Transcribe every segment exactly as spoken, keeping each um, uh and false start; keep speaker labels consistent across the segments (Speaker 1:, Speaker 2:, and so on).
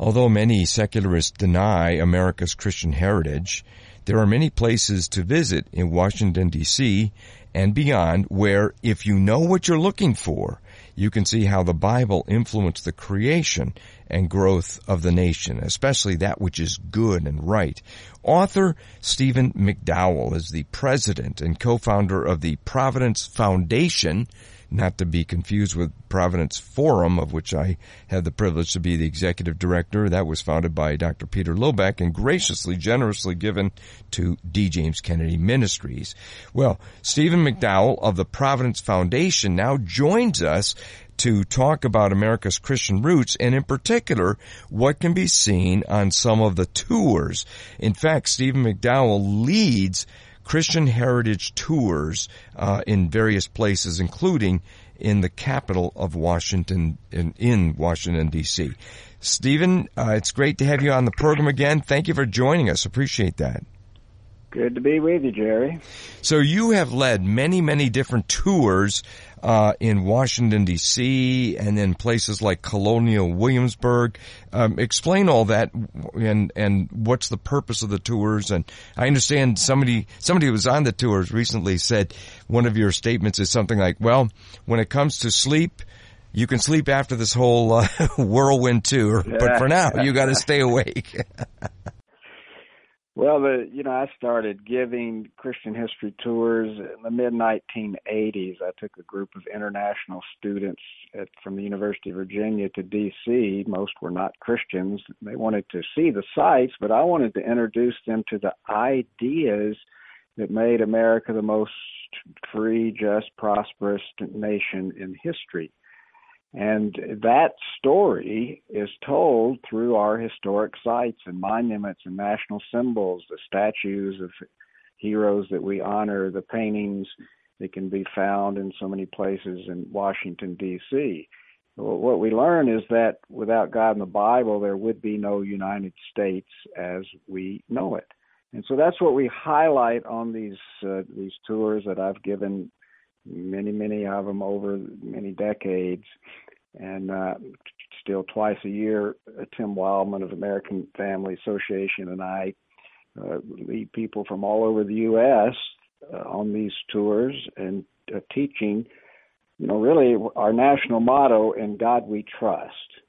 Speaker 1: Although many secularists deny America's Christian heritage, there are many places to visit in Washington, D C and beyond where, if you know what you're looking for, you can see how the Bible influenced the creation and growth of the nation, especially that which is good and right. Author Stephen McDowell is the president and co-founder of the Providence Foundation, not to be confused with Providence Forum, of which I had the privilege to be the executive director. That was founded by Doctor Peter Lobeck and graciously, generously given to D. James Kennedy Ministries. Well, Stephen McDowell of the Providence Foundation now joins us to talk about America's Christian roots, and in particular, what can be seen on some of the tours. In fact, Stephen McDowell leads Christian heritage tours uh, in various places, including in the capital of Washington, in, in Washington, D C. Stephen, uh, it's great to have you on the program again. Thank you for joining us. Appreciate that.
Speaker 2: Good to be with you, Jerry.
Speaker 1: So you have led many, many different tours uh in Washington, D C, and then places like Colonial Williamsburg. Um, explain all that, and and what's the purpose of the tours. And I understand somebody somebody who was on the tours recently said one of your statements is something like, well, when it comes to sleep, you can sleep after this whole uh, whirlwind tour, but for now, you got to stay awake.
Speaker 2: Well, the, you know, I started giving Christian history tours in the mid nineteen eighties. I took a group of international students at, from the University of Virginia to D C. Most were not Christians. They wanted to see the sites, but I wanted to introduce them to the ideas that made America the most free, just, prosperous nation in history. And that story is told through our historic sites and monuments and national symbols, the statues of heroes that we honor, the paintings that can be found in so many places in Washington, D C. Well, what we learn is that without God and the Bible, there would be no United States as we know it. And so that's what we highlight on these uh, these tours that I've given, many, many of them over many decades. And uh, still twice a year, uh, Tim Wildman of American Family Association and I uh, lead people from all over the U S uh, on these tours and uh, teaching, you know, really our national motto, "In God We Trust."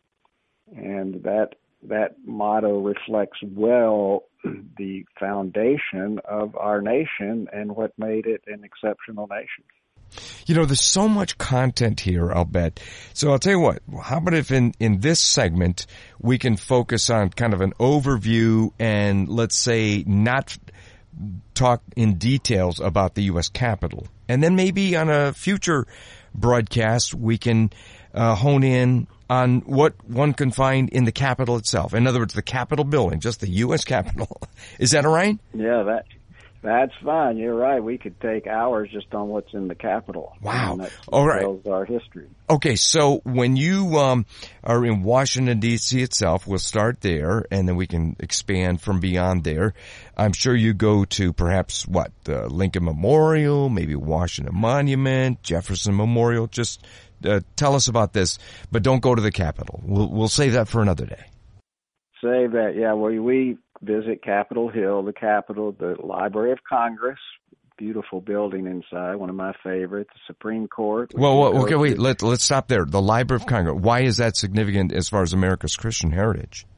Speaker 2: And that that motto reflects well the foundation of our nation and what made it an exceptional nation.
Speaker 1: You know, there's so much content here, I'll bet. So I'll tell you what, how about if in, in this segment we can focus on kind of an overview and, let's say, not talk in details about the U S Capitol. And then maybe on a future broadcast we can uh, hone in on what one can find in the Capitol itself. In other words, the Capitol building, just the U S Capitol. Is that all right?
Speaker 2: Yeah, that That's fine. You're right. We could take hours just on what's in the Capitol.
Speaker 1: Wow.
Speaker 2: That
Speaker 1: All right.
Speaker 2: tells our history.
Speaker 1: Okay, so when you um, are in Washington, D C itself, we'll start there, and then we can expand from beyond there. I'm sure you go to perhaps, what, the Lincoln Memorial, maybe Washington Monument, Jefferson Memorial. Just uh, tell us about this, but don't go to the Capitol. We'll, we'll save that for another day.
Speaker 2: Save that. Yeah, well, we visit Capitol Hill, the Capitol, the Library of Congress, beautiful building inside, one of my favorites, the Supreme Court.
Speaker 1: Well, well okay, wait, let, let's stop there. The Library of Congress, why is that significant as far as America's Christian heritage?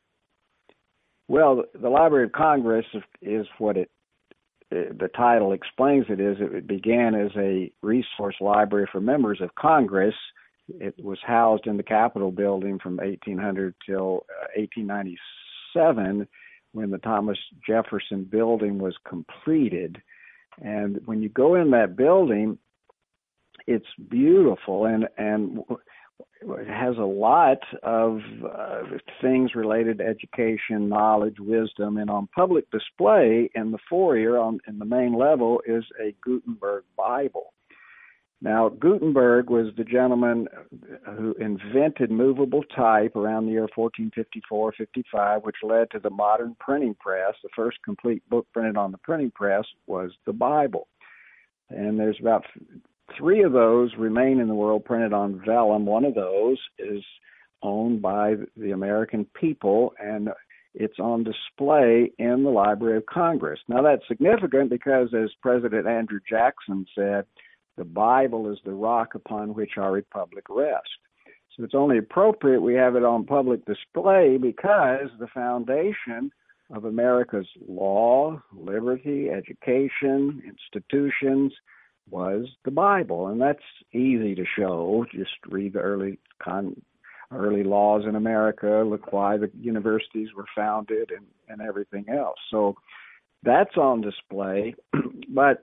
Speaker 2: Well, the Library of Congress is what it, the title explains it is. It began as a resource library for members of Congress. It was housed in the Capitol building from eighteen hundred till eighteen ninety-seven, when the Thomas Jefferson building was completed. And when you go in that building, it's beautiful, and, and it has a lot of uh, things related to education, knowledge, wisdom, and on public display in the foyer on in the main level is a Gutenberg Bible. Now, Gutenberg was the gentleman who invented movable type around the year fourteen fifty-four fifty-five, which led to the modern printing press. The first complete book printed on the printing press was the Bible. And there's about three of those remain in the world printed on vellum. One of those is owned by the American people, and it's on display in the Library of Congress. Now, that's significant because, as President Andrew Jackson said, the Bible is the rock upon which our republic rests. So it's only appropriate we have it on public display because the foundation of America's law, liberty, education, institutions was the Bible. And that's easy to show. Just read the early con- early laws in America, look why the universities were founded and, and everything else. So that's on display. But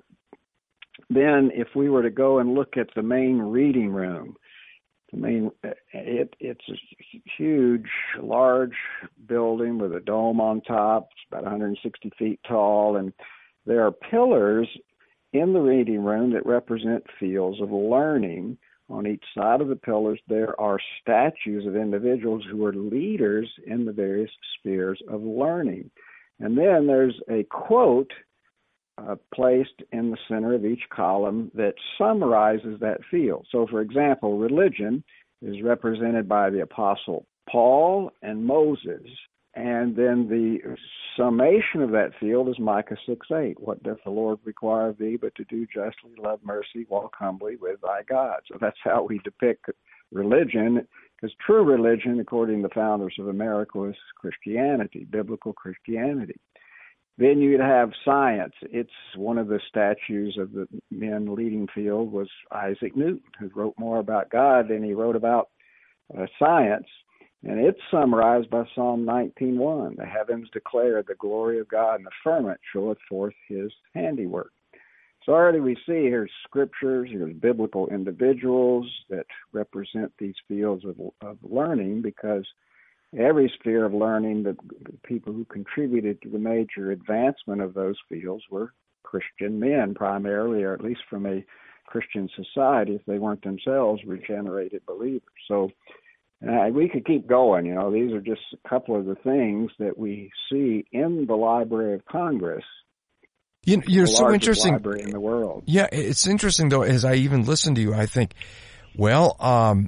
Speaker 2: then if we were to go and look at the main reading room, the main, it, it's a huge, large building with a dome on top. It's about one hundred sixty feet tall, and there are pillars in the reading room that represent fields of learning. On each side of the pillars, there are statues of individuals who are leaders in the various spheres of learning. And then there's a quote uh, placed in the center of each column that summarizes that field. So, for example, religion is represented by the Apostle Paul and Moses. And then the summation of that field is Micah six eight. What doth the Lord require of thee but to do justly, love mercy, walk humbly with thy God? So that's how we depict religion, because true religion, according to the founders of America, was Christianity, biblical Christianity. Then you'd have science. It's one of the statues of the men leading field was Isaac Newton, who wrote more about God than he wrote about uh, science. And it's summarized by Psalm nineteen one. The heavens declare the glory of God, and the firmament showeth forth his handiwork. So already we see here's scriptures, here's biblical individuals that represent these fields of, of learning, because every sphere of learning, the, the people who contributed to the major advancement of those fields were Christian men primarily, or at least from a Christian society, if they weren't themselves regenerated believers. So Uh, we could keep going. You know, these are just a couple of the things that we see in the Library of Congress.
Speaker 1: You, you're so interesting.
Speaker 2: Library in the world.
Speaker 1: Yeah, it's interesting though. As I even listen to you, I think, well, um,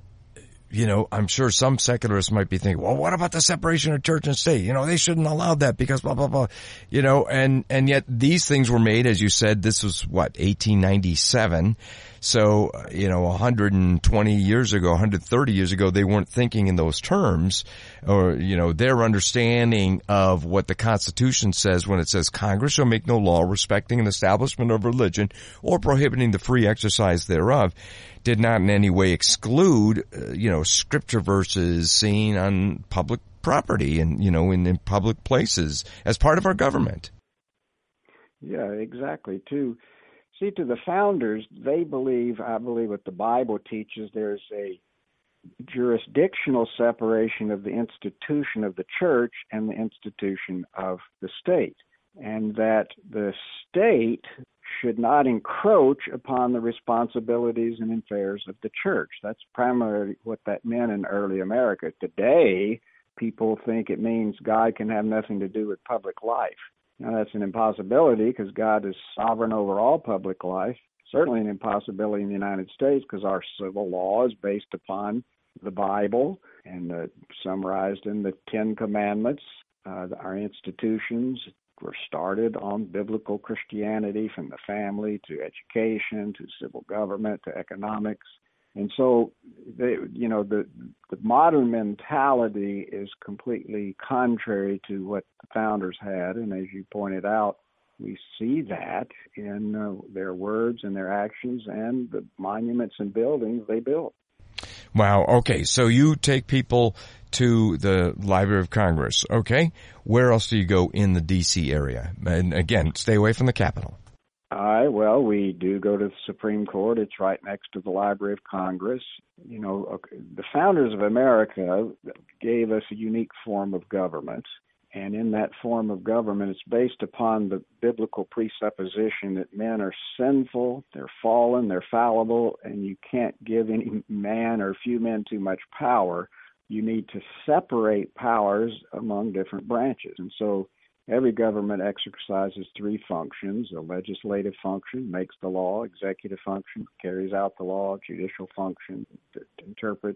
Speaker 1: you know, I'm sure some secularists might be thinking, well, what about the separation of church and state? You know, they shouldn't allow that because blah, blah, blah, you know, and, and yet these things were made, as you said, this was what, eighteen ninety-seven. So, you know, one hundred twenty years ago, one hundred thirty years ago, they weren't thinking in those terms, or, you know, their understanding of what the Constitution says when it says Congress shall make no law respecting an establishment of religion or prohibiting the free exercise thereof did not in any way exclude, uh, you know, scripture verses seen on public property and, you know, in, in public places as part of our government.
Speaker 2: Yeah, exactly. To see, to the founders, they believe, I believe what the Bible teaches, there's a jurisdictional separation of the institution of the church and the institution of the state, and that the state should not encroach upon the responsibilities and affairs of the church. That's primarily what that meant in early America. Today, people think it means God can have nothing to do with public life. Now, that's an impossibility because God is sovereign over all public life. Certainly an impossibility in the United States because our civil law is based upon the Bible and uh, summarized in the Ten Commandments. Uh, our institutions were started on biblical Christianity, from the family to education to civil government to economics. And so, they, you know, the, the modern mentality is completely contrary to what the founders had. And as you pointed out, we see that in uh, their words and their actions and the monuments and buildings they built.
Speaker 1: Wow. Okay. So you take people to the Library of Congress. Okay. Where else do you go in the D C area? And again, stay away from the Capitol.
Speaker 2: All right. Well, we do go to the Supreme Court. It's right next to the Library of Congress. You know, the founders of America gave us a unique form of government. And in that form of government, it's based upon the biblical presupposition that men are sinful, they're fallen, they're fallible, and you can't give any man or few men too much power. You need to separate powers among different branches. And so every government exercises three functions: a legislative function, makes the law; executive function, carries out the law; judicial function, that interprets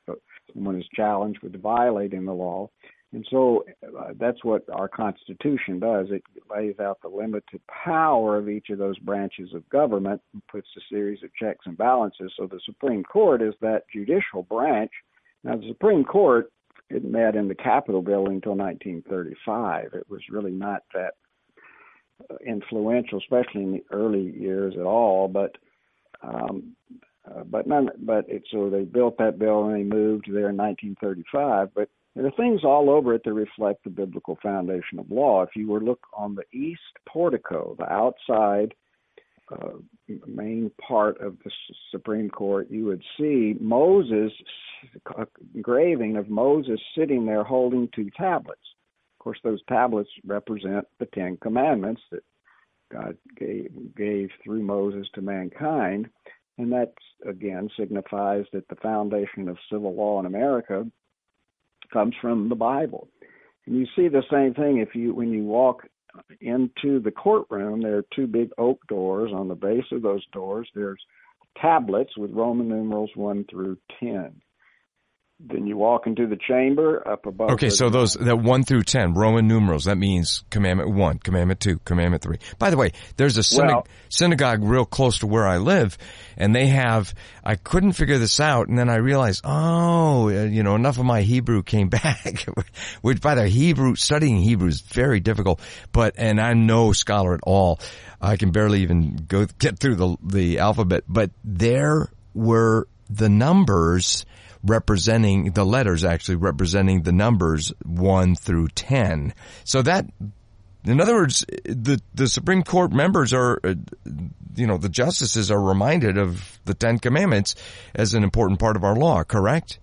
Speaker 2: someone is challenged with violating the law. And so uh, that's what our Constitution does. It lays out the limited power of each of those branches of government and puts a series of checks and balances. So the Supreme Court is that judicial branch. Now, the Supreme Court, it met in the Capitol building until nineteen thirty-five. It was really not that influential, especially in the early years at all. But um, uh, but none. But it, so they built that building. They moved there in nineteen thirty-five. But there are things all over it that reflect the biblical foundation of law. If you were to look on the east portico, the outside uh, main part of the Supreme Court, you would see Moses, a engraving of Moses sitting there holding two tablets. Of course, those tablets represent the Ten Commandments that God gave, gave through Moses to mankind. And that, again, signifies that the foundation of civil law in America comes from the Bible. And you see the same thing if you when you walk into the courtroom. There are two big oak doors. On the base of those doors, there's tablets with Roman numerals one through ten. Then you walk into the chamber up above.
Speaker 1: Okay, so those, that one through ten, Roman numerals, that means commandment one, commandment two, commandment three. By the way, there's a syna- well, synagogue real close to where I live, and they have, I couldn't figure this out, and then I realized, oh, you know, enough of my Hebrew came back. Which, by the way, Hebrew, studying Hebrew is very difficult, but, and I'm no scholar at all. I can barely even go, get through the, the alphabet, but there were the numbers representing the letters, actually representing the numbers one through ten. So that, in other words, the the Supreme Court members are, uh, you know, the justices are reminded of the Ten Commandments as an important part of our law. Correct?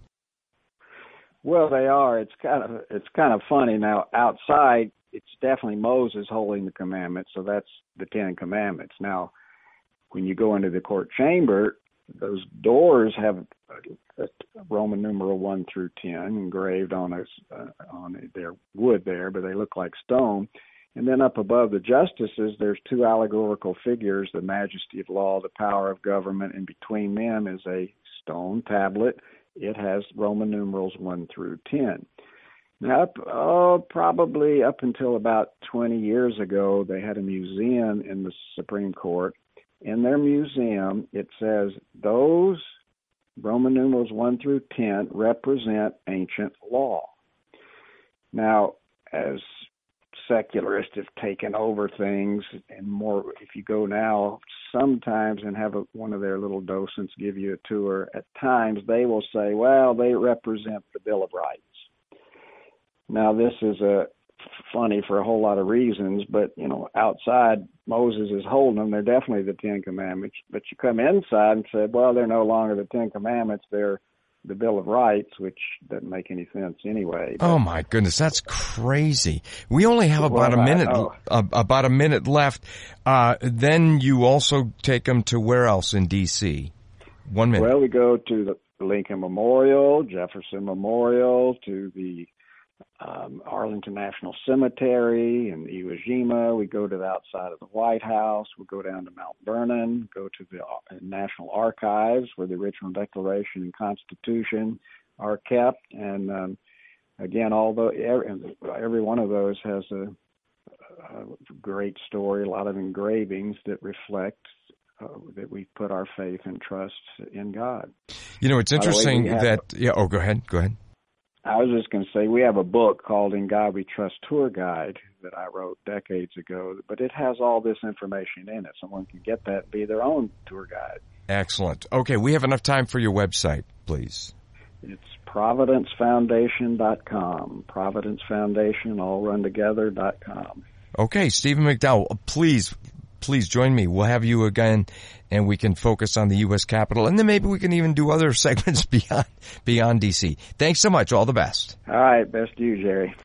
Speaker 2: Well, they are. It's kind of it's kind of funny now. Outside, it's definitely Moses holding the commandments, so that's the Ten Commandments. Now, when you go into the court chamber, those doors have a, a Roman numeral one through ten engraved on us uh, on their wood there, but they look like stone. And then up above the justices, there's two allegorical figures: the majesty of law, the power of government, and between them is a stone tablet. It has Roman numerals one through ten. Now, up, oh, probably up until about twenty years ago, they had a museum in the Supreme Court. In their museum, it says those Roman numerals one through ten represent ancient law. Now, as secularists have taken over things, and more, if you go now sometimes and have a, one of their little docents give you a tour, at times they will say, well, they represent the Bill of Rights. Now, this is a funny for a whole lot of reasons, but, you know, outside Moses is holding them. They're definitely the Ten Commandments. But you come inside and say, well, they're no longer the Ten Commandments. They're the Bill of Rights, which doesn't make any sense anyway. But,
Speaker 1: oh my goodness, that's crazy. We only have about well, a minute, uh, about a minute left. Uh, then you also take them to where else in D C? One minute.
Speaker 2: Well, we go to the Lincoln Memorial, Jefferson Memorial, to the Um, Arlington National Cemetery and Iwo Jima. We go to the outside of the White House. We go down to Mount Vernon, go to the National Archives where the original Declaration and Constitution are kept. And um, again, although every, every one of those has a, a great story, a lot of engravings that reflect uh, that we put our faith and trust in God.
Speaker 1: You know, it's interesting that, yeah, oh, go ahead, go ahead.
Speaker 2: I was just going to say, we have a book called In God We Trust Tour Guide that I wrote decades ago, but it has all this information in it. Someone can get that and be their own tour guide.
Speaker 1: Excellent. Okay, we have enough time for your website, please.
Speaker 2: It's providence foundation dot com. Providence Foundation, all run together, dot com.
Speaker 1: Okay, Stephen McDowell, please, please join me. We'll have you again, and we can focus on the U S Capitol, and then maybe we can even do other segments beyond beyond D C. Thanks so much. All the best.
Speaker 2: All right. Best to you, Jerry.